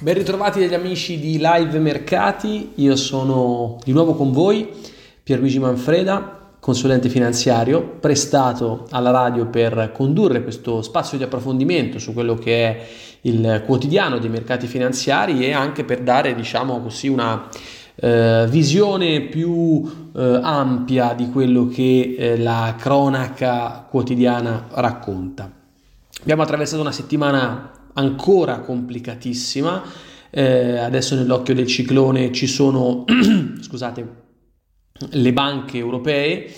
Ben ritrovati dagli amici di Live Mercati, io sono di nuovo con voi, Pierluigi Manfreda, consulente finanziario, prestato alla radio per condurre questo spazio di approfondimento su quello che è il quotidiano dei mercati finanziari e anche per dare, diciamo così, una visione più ampia di quello che la cronaca quotidiana racconta. Abbiamo attraversato una settimana ancora complicatissima, adesso nell'occhio del ciclone ci sono scusate, le banche europee,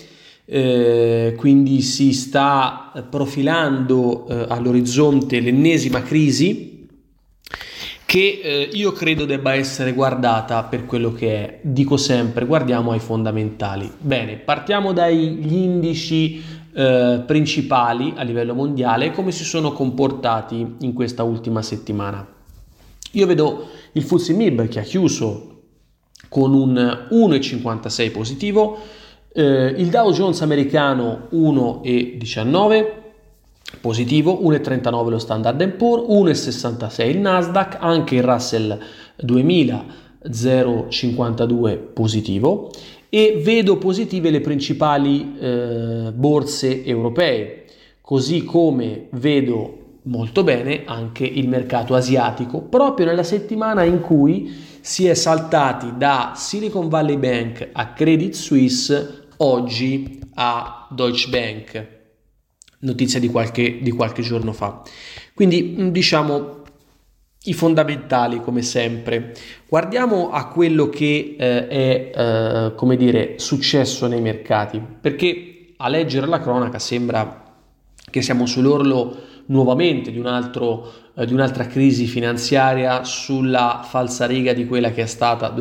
quindi si sta profilando all'orizzonte l'ennesima crisi che io credo debba essere guardata per quello che è. Dico sempre, guardiamo ai fondamentali. Bene, partiamo dagli indici principali a livello mondiale e come si sono comportati in questa ultima settimana. Io vedo il FTSE MIB che ha chiuso con un 1,56 positivo, il Dow Jones americano 1,19 positivo, 1,39 lo Standard & Poor's, 1,66 il Nasdaq, anche il Russell 2000 0,52 positivo, e vedo positive le principali borse europee, così come vedo molto bene anche il mercato asiatico, proprio nella settimana in cui si è saltati da Silicon Valley Bank a Credit Suisse, oggi a Deutsche Bank, notizia di qualche giorno fa. Quindi diciamo i fondamentali come sempre. Guardiamo a quello che è come dire successo nei mercati, perché a leggere la cronaca sembra che siamo sull'orlo nuovamente di un'altra crisi finanziaria sulla falsariga di quella che è stata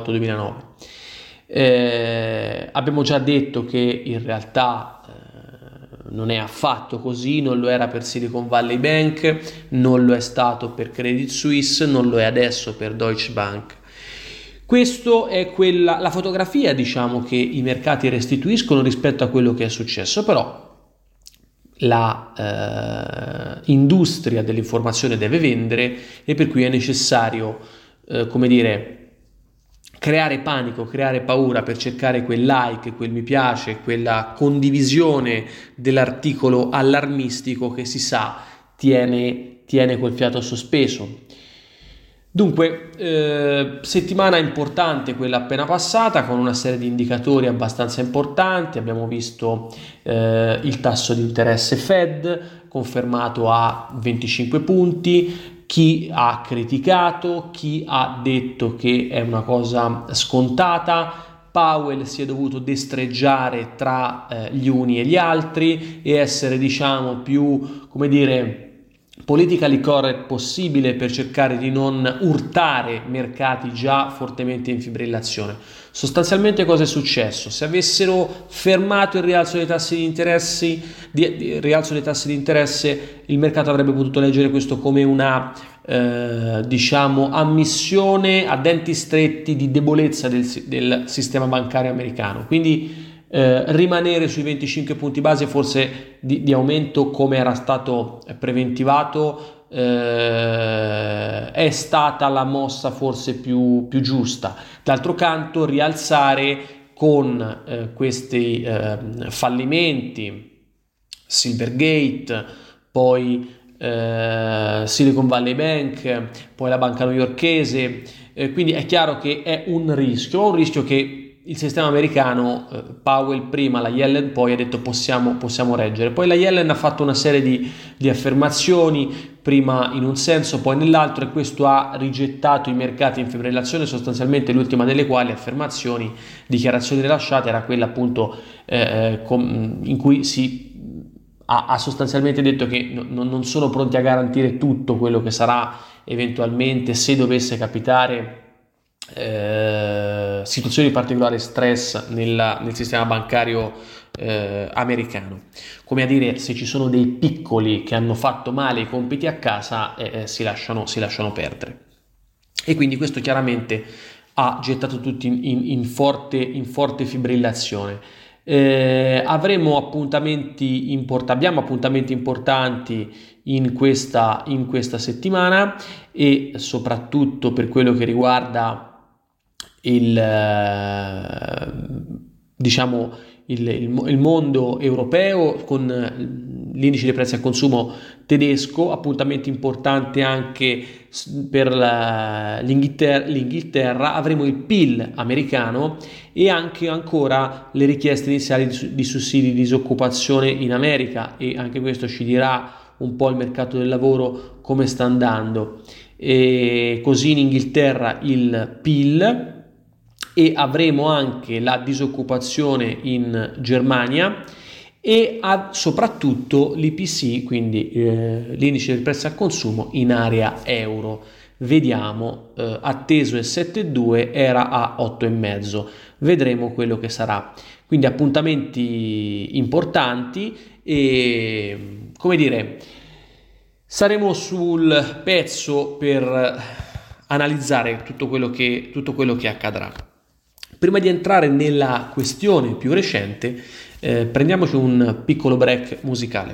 2008-2009. Abbiamo già detto che in realtà non è affatto così, non lo era per Silicon Valley Bank, non lo è stato per Credit Suisse, non lo è adesso per Deutsche Bank. Questo è la fotografia, diciamo, che i mercati restituiscono rispetto a quello che è successo, però la industria dell'informazione deve vendere e per cui è necessario, come dire, creare panico, creare paura per cercare quel like, quel mi piace, quella condivisione dell'articolo allarmistico che si sa tiene col fiato sospeso. Dunque, settimana importante quella appena passata, con una serie di indicatori abbastanza importanti. Abbiamo visto il tasso di interesse Fed confermato a 25 punti, chi ha criticato, chi ha detto che è una cosa scontata. Powell si è dovuto destreggiare tra gli uni e gli altri e essere, diciamo, più, come dire, politically correct possibile per cercare di non urtare mercati già fortemente in fibrillazione. Sostanzialmente cosa è successo? Se avessero fermato il rialzo dei tassi di interesse, il mercato avrebbe potuto leggere questo come una diciamo ammissione a denti stretti di debolezza del sistema bancario americano. Quindi rimanere sui 25 punti base forse di aumento come era stato preventivato è stata la mossa forse più giusta. D'altro canto rialzare con questi fallimenti, Silvergate, poi Silicon Valley Bank, poi la banca newyorkese, quindi è chiaro che è un rischio che il sistema americano, Powell prima, la Yellen poi, ha detto possiamo reggere. Poi la Yellen ha fatto una serie di affermazioni, prima in un senso poi nell'altro, e questo ha rigettato i mercati in fibrillazione, sostanzialmente l'ultima delle quali dichiarazioni rilasciate era quella appunto in cui si ha sostanzialmente detto che non sono pronti a garantire tutto quello che sarà eventualmente, se dovesse capitare situazioni di particolare stress nel sistema bancario americano, come a dire, se ci sono dei piccoli che hanno fatto male i compiti a casa si lasciano perdere, e quindi questo chiaramente ha gettato tutti in forte fibrillazione. Abbiamo appuntamenti importanti in questa settimana, e soprattutto per quello che riguarda il mondo europeo, con l'indice dei prezzi al consumo tedesco, appuntamento importante anche per l'Inghilterra, avremo il PIL americano e anche ancora le richieste iniziali di sussidi di disoccupazione in America, e anche questo ci dirà un po' il mercato del lavoro come sta andando. E così in Inghilterra il PIL, e avremo anche la disoccupazione in Germania e soprattutto l'IPC, quindi l'indice del prezzo al consumo in area euro. Vediamo, atteso il 7,2, era a 8,5, vedremo quello che sarà. Quindi appuntamenti importanti e, come dire, saremo sul pezzo per analizzare tutto quello che accadrà. Prima di entrare nella questione più recente, prendiamoci un piccolo break musicale.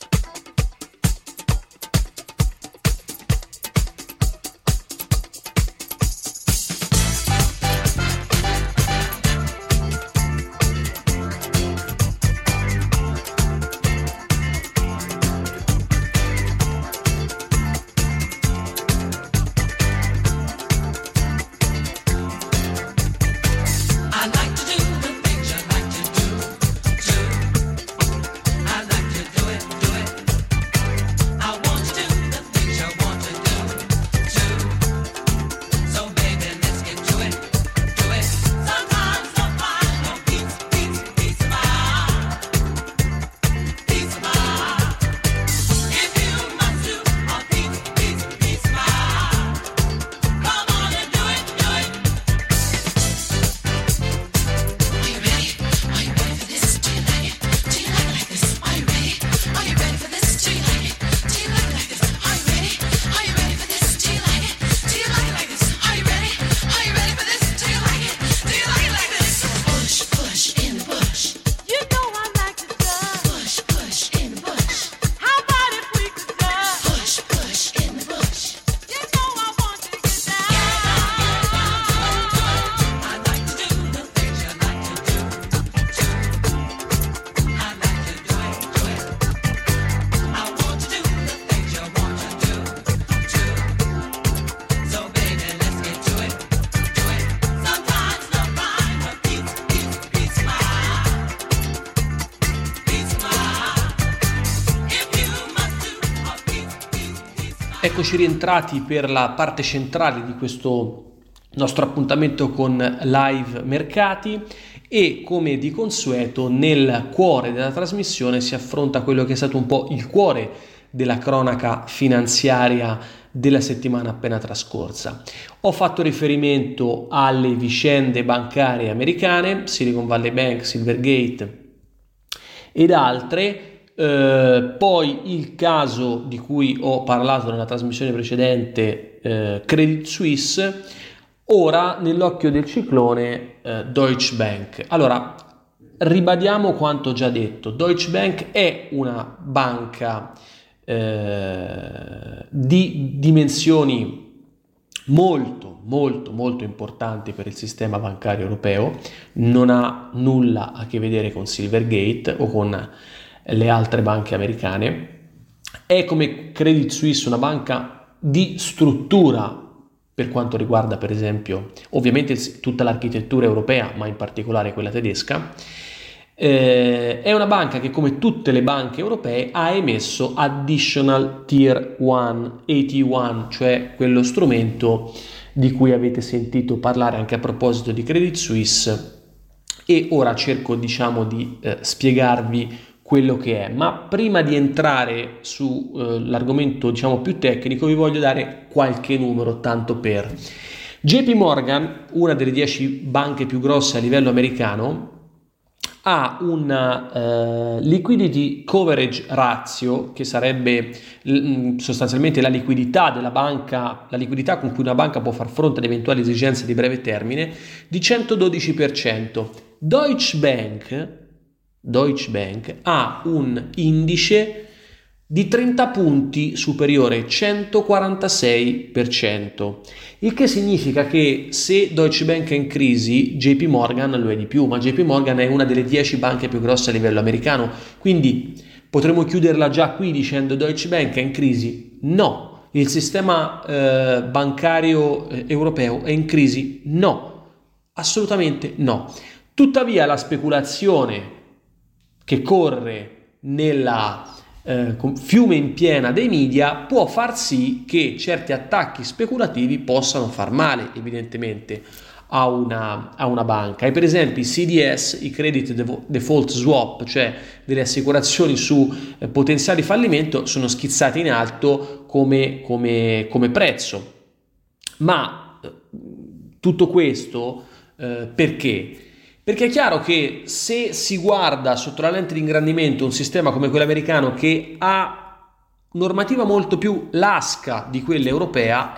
Eccoci rientrati per la parte centrale di questo nostro appuntamento con Live Mercati, e come di consueto nel cuore della trasmissione si affronta quello che è stato un po' il cuore della cronaca finanziaria della settimana appena trascorsa. Ho fatto riferimento alle vicende bancarie americane, Silicon Valley Bank, Silvergate ed altre. Poi il caso di cui ho parlato nella trasmissione precedente, Credit Suisse, ora nell'occhio del ciclone Deutsche Bank. Allora, ribadiamo quanto già detto: Deutsche Bank è una banca di dimensioni molto importanti per il sistema bancario europeo, non ha nulla a che vedere con Silvergate o con le altre banche americane. È, come Credit Suisse, una banca di struttura per quanto riguarda, per esempio, ovviamente tutta l'architettura europea, ma in particolare quella tedesca. È una banca che, come tutte le banche europee, ha emesso Additional Tier 1, AT1, cioè quello strumento di cui avete sentito parlare anche a proposito di Credit Suisse, e ora cerco di spiegarvi quello che è. Ma prima di entrare su l'argomento più tecnico, vi voglio dare qualche numero tanto per. JP Morgan, una delle 10 banche più grosse a livello americano, ha una liquidity coverage ratio, che sarebbe sostanzialmente la liquidità della banca, la liquidità con cui una banca può far fronte ad eventuali esigenze di breve termine, di 112%. Deutsche Bank ha un indice di 30 punti superiore, 146%, il che significa che se Deutsche Bank è in crisi, JP Morgan lo è di più, ma JP Morgan è una delle 10 banche più grosse a livello americano, quindi potremmo chiuderla già qui dicendo Deutsche Bank è in crisi? No. Il sistema bancario europeo è in crisi? No, assolutamente no. Tuttavia la speculazione che corre nella fiume in piena dei media può far sì che certi attacchi speculativi possano far male evidentemente a una banca, e per esempio i CDS, i credit default swap, cioè delle assicurazioni su potenziali fallimento, sono schizzati in alto come prezzo. Ma tutto questo perché? Perché è chiaro che se si guarda sotto la lente di ingrandimento un sistema come quello americano, che ha normativa molto più lasca di quella europea,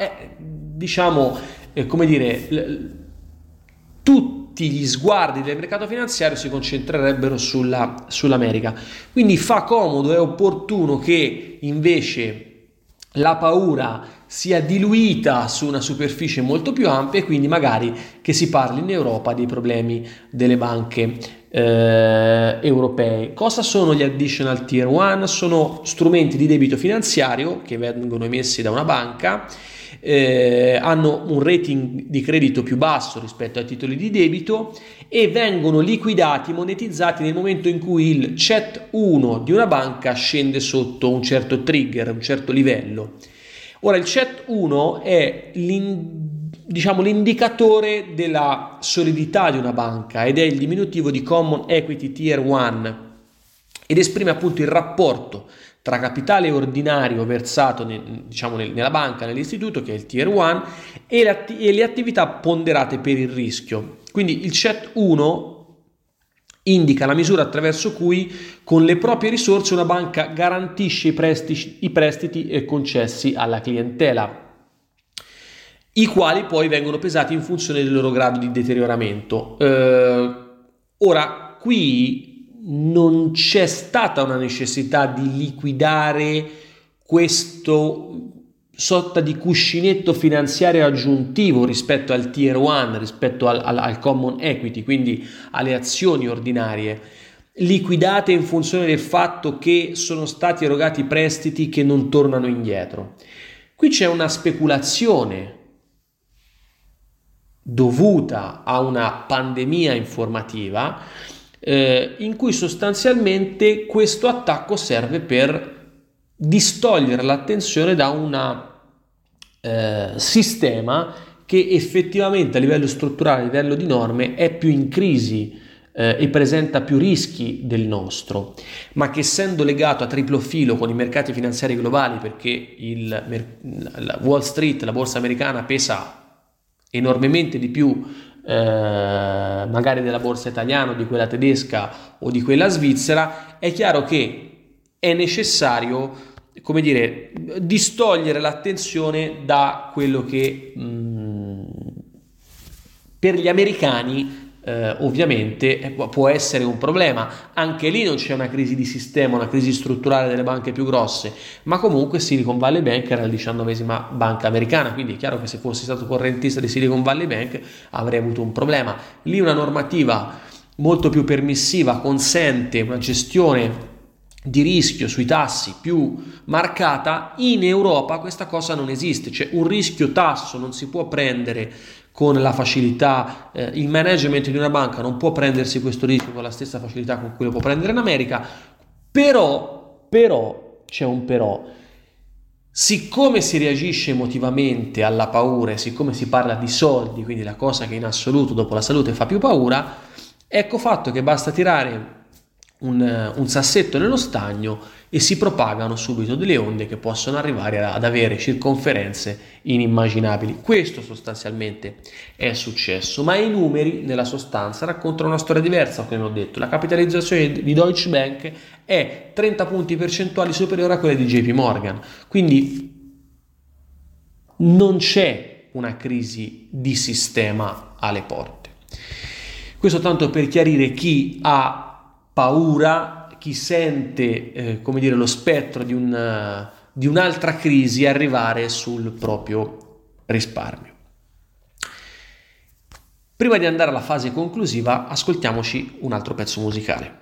tutti gli sguardi del mercato finanziario si concentrerebbero sull'America. Quindi fa comodo, è opportuno che invece la paura sia diluita su una superficie molto più ampia, e quindi magari che si parli in Europa dei problemi delle banche europee. Cosa sono gli additional tier 1? Sono strumenti di debito finanziario che vengono emessi da una banca, hanno un rating di credito più basso rispetto ai titoli di debito e vengono liquidati, monetizzati nel momento in cui il CET 1 di una banca scende sotto un certo trigger, un certo livello. Ora, il CET 1 è l'indicatore della solidità di una banca ed è il diminutivo di Common Equity Tier 1 ed esprime appunto il rapporto tra capitale ordinario versato nella banca, nell'istituto, che è il Tier 1, e le attività ponderate per il rischio. Quindi il CET 1 indica la misura attraverso cui con le proprie risorse una banca garantisce i prestiti concessi alla clientela, i quali poi vengono pesati in funzione del loro grado di deterioramento. Ora, qui non c'è stata una necessità di liquidare questo sorta di cuscinetto finanziario aggiuntivo rispetto al Tier 1, rispetto al Common Equity, quindi alle azioni ordinarie, liquidate in funzione del fatto che sono stati erogati prestiti che non tornano indietro. Qui c'è una speculazione dovuta a una pandemia informativa in cui sostanzialmente questo attacco serve per distogliere l'attenzione da un sistema che effettivamente a livello strutturale, a livello di norme, è più in crisi e presenta più rischi del nostro, ma che, essendo legato a triplo filo con i mercati finanziari globali, perché la Wall Street, la borsa americana, pesa enormemente di più magari della borsa italiana, di quella tedesca o di quella svizzera, è chiaro che è necessario, come dire, distogliere l'attenzione da quello che per gli americani ovviamente può essere un problema. Anche lì non c'è una crisi di sistema, una crisi strutturale delle banche più grosse, ma comunque Silicon Valley Bank era la 19ª banca americana, quindi è chiaro che se fossi stato correntista di Silicon Valley Bank avrei avuto un problema. Lì una normativa molto più permissiva consente una gestione di rischio sui tassi più marcata. In Europa questa cosa non esiste, cioè un rischio tasso non si può prendere con la facilità, il management di una banca non può prendersi questo rischio con la stessa facilità con cui lo può prendere in America, però c'è un però. Siccome si reagisce emotivamente alla paura e siccome si parla di soldi, quindi la cosa che in assoluto dopo la salute fa più paura, ecco fatto che basta tirare un sassetto nello stagno e si propagano subito delle onde che possono arrivare ad avere circonferenze inimmaginabili. Questo sostanzialmente è successo, ma i numeri nella sostanza raccontano una storia diversa. Come ho detto, la capitalizzazione di Deutsche Bank è 30 punti percentuali superiore a quella di JP Morgan, quindi non c'è una crisi di sistema alle porte. Questo tanto per chiarire chi ha paura chi sente lo spettro di un'altra crisi arrivare sul proprio risparmio. Prima di andare alla fase conclusiva, ascoltiamoci un altro pezzo musicale.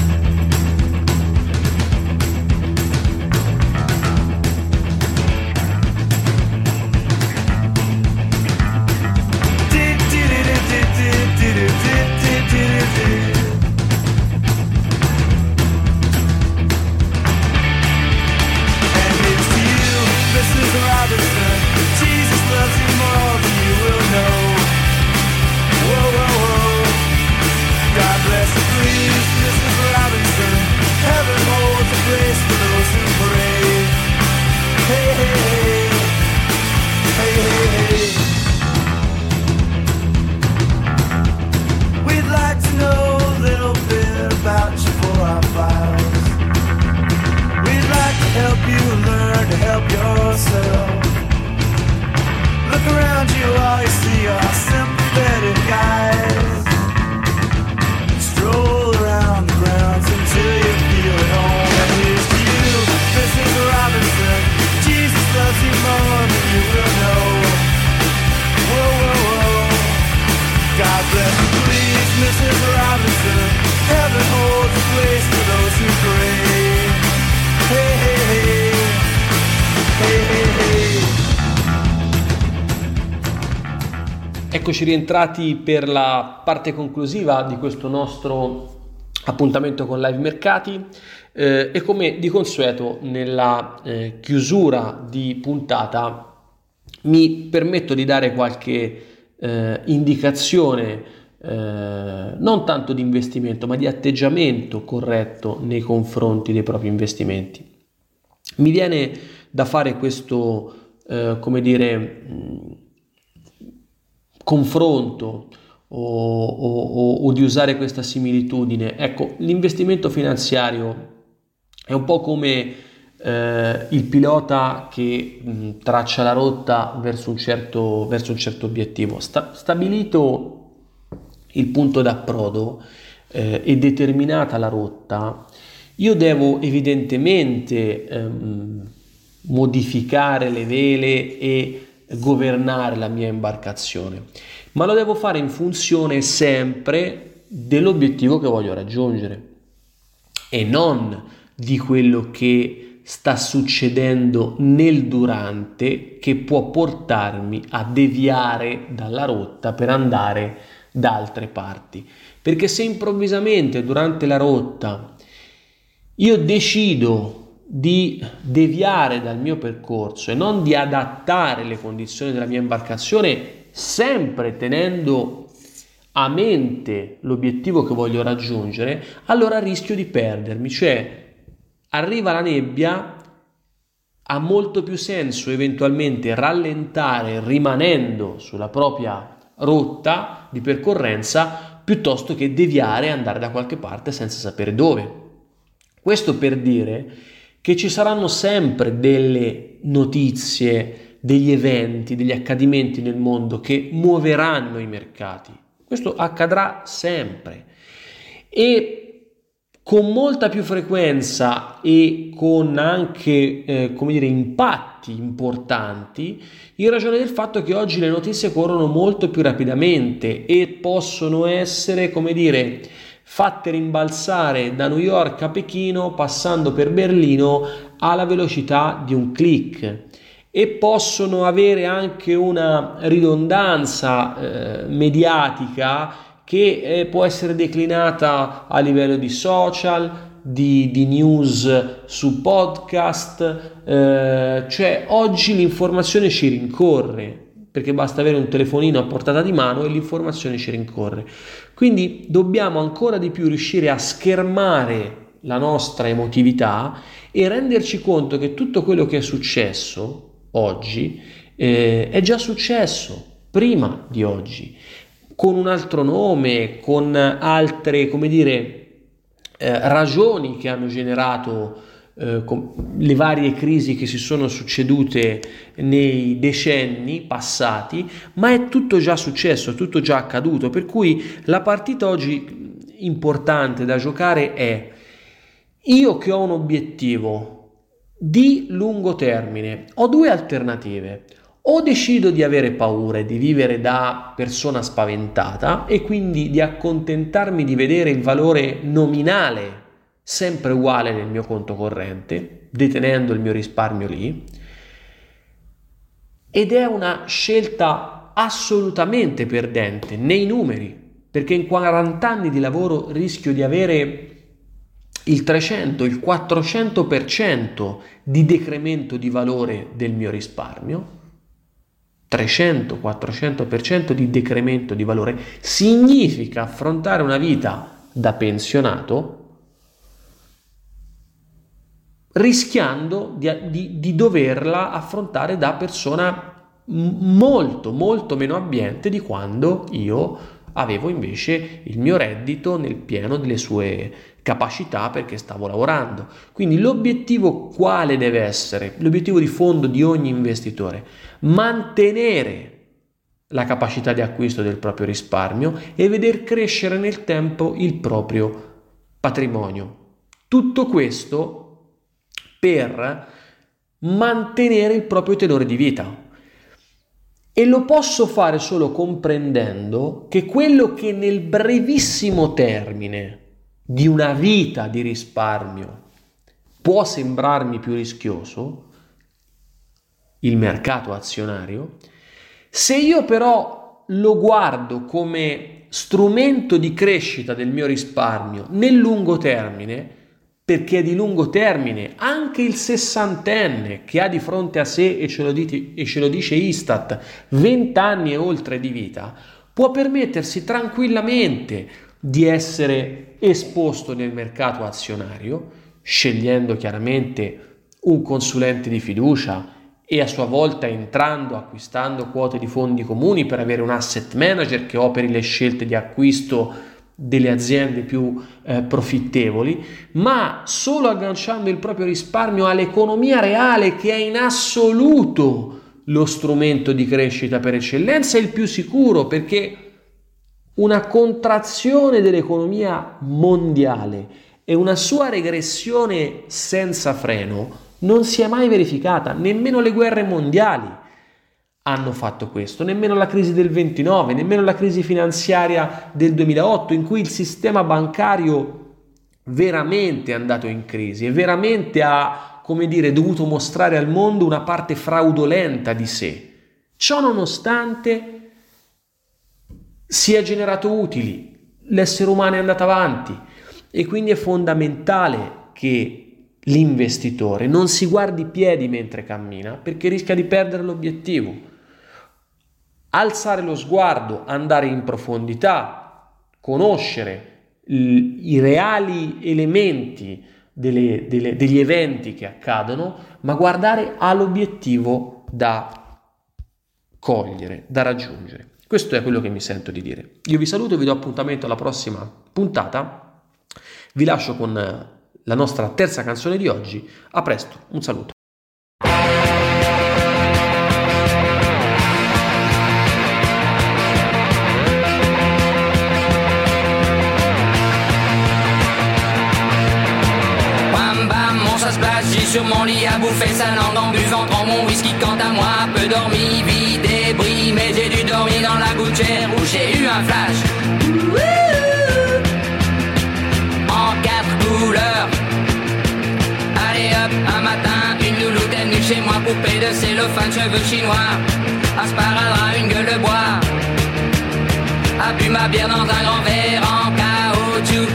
Eccoci rientrati per la parte conclusiva di questo nostro appuntamento con Live Mercati e come di consueto nella chiusura di puntata mi permetto di dare qualche indicazione non tanto di investimento ma di atteggiamento corretto nei confronti dei propri investimenti. Mi viene da fare questo confronto o di usare questa similitudine. Ecco, l'investimento finanziario è un po' come il pilota che traccia la rotta verso un certo obiettivo. Stabilito il punto d'approdo e determinata la rotta, io devo evidentemente modificare le vele e governare la mia imbarcazione, ma lo devo fare in funzione sempre dell'obiettivo che voglio raggiungere e non di quello che sta succedendo nel durante, che può portarmi a deviare dalla rotta per andare da altre parti. Perché se improvvisamente durante la rotta io decido di deviare dal mio percorso e non di adattare le condizioni della mia imbarcazione, sempre tenendo a mente l'obiettivo che voglio raggiungere, allora rischio di perdermi. Cioè, arriva la nebbia, ha molto più senso eventualmente rallentare rimanendo sulla propria rotta di percorrenza piuttosto che deviare e andare da qualche parte senza sapere dove. Questo per dire che ci saranno sempre delle notizie, degli eventi, degli accadimenti nel mondo che muoveranno i mercati. Questo accadrà sempre e con molta più frequenza e con anche impatti importanti, in ragione del fatto che oggi le notizie corrono molto più rapidamente e possono essere fatte rimbalzare da New York a Pechino passando per Berlino alla velocità di un click e possono avere anche una ridondanza mediatica che può essere declinata a livello di social, di news su podcast, cioè oggi l'informazione ci rincorre perché basta avere un telefonino a portata di mano e l'informazione ci rincorre. Quindi dobbiamo ancora di più riuscire a schermare la nostra emotività e renderci conto che tutto quello che è successo oggi è già successo prima di oggi, con un altro nome, con altre, ragioni che hanno generato le varie crisi che si sono succedute nei decenni passati, ma è tutto già successo, è tutto già accaduto, per cui la partita oggi importante da giocare è Io che ho un obiettivo di lungo termine, ho due alternative. O decido di avere paura e di vivere da persona spaventata e quindi di accontentarmi di vedere il valore nominale sempre uguale nel mio conto corrente, detenendo il mio risparmio lì, ed è una scelta assolutamente perdente nei numeri, perché in 40 anni di lavoro rischio di avere il 300, il 400% di decremento di valore del mio risparmio. 300-400% di decremento di valore significa affrontare una vita da pensionato rischiando di doverla affrontare da persona molto molto meno abbiente di quando io avevo invece il mio reddito nel pieno delle sue capacità perché stavo lavorando. Quindi l'obiettivo quale deve essere? L'obiettivo di fondo di ogni investitore: mantenere la capacità di acquisto del proprio risparmio e veder crescere nel tempo il proprio patrimonio. Tutto questo per mantenere il proprio tenore di vita. E lo posso fare solo comprendendo che quello che nel brevissimo termine di una vita di risparmio può sembrarmi più rischioso, il mercato azionario, se io però lo guardo come strumento di crescita del mio risparmio nel lungo termine, perché è di lungo termine, anche il sessantenne che ha di fronte a sé, e ce lo dice Istat, 20 anni e oltre di vita, può permettersi tranquillamente di essere esposto nel mercato azionario, scegliendo chiaramente un consulente di fiducia e a sua volta acquistando quote di fondi comuni per avere un asset manager che operi le scelte di acquisto delle aziende più profittevoli, ma solo agganciando il proprio risparmio all'economia reale, che è in assoluto lo strumento di crescita per eccellenza e il più sicuro, perché una contrazione dell'economia mondiale e una sua regressione senza freno non si è mai verificata. Nemmeno le guerre mondiali hanno fatto questo, nemmeno la crisi del 29, nemmeno la crisi finanziaria del 2008, in cui il sistema bancario veramente è andato in crisi e veramente ha, dovuto mostrare al mondo una parte fraudolenta di sé. Ciò nonostante si è generato utili, l'essere umano è andato avanti e quindi è fondamentale che l'investitore non si guardi i piedi mentre cammina, perché rischia di perdere l'obiettivo. Alzare lo sguardo, andare in profondità, conoscere i reali elementi degli eventi che accadono, ma guardare all'obiettivo da cogliere, da raggiungere. Questo è quello che mi sento di dire. Io vi saluto e vi do appuntamento alla prossima puntata. Vi lascio con la nostra terza canzone di oggi. A presto, un saluto. Sur mon lit à bouffer sa langue en buvant trop mon whisky. Quant à moi, peu dormi, vie débris, mais j'ai dû dormir dans la gouttière où j'ai eu un flash. En 4 couleurs. Allez hop, un matin, une louloute est venue chez moi, poupée de cellophane, cheveux chinois, un sparadrap, une gueule de bois, a bu ma bière dans un grand verre en caoutchouc,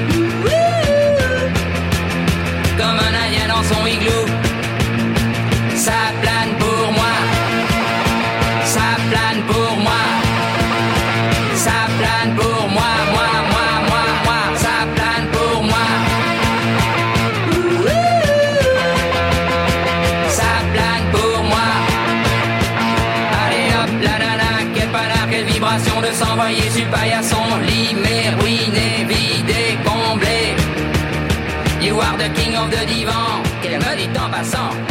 comme un indien dans son igloo. Ça plane pour moi, ça plane pour moi, ça plane pour moi, moi, ça plane pour moi. Ça plane pour moi. Allez hop, la nana, quel panard, quelle vibration de s'envoyer sur le paillasson. Lit, mais ruiné, vidé, comblé. You are the king of the divan, qu'elle me dit en passant.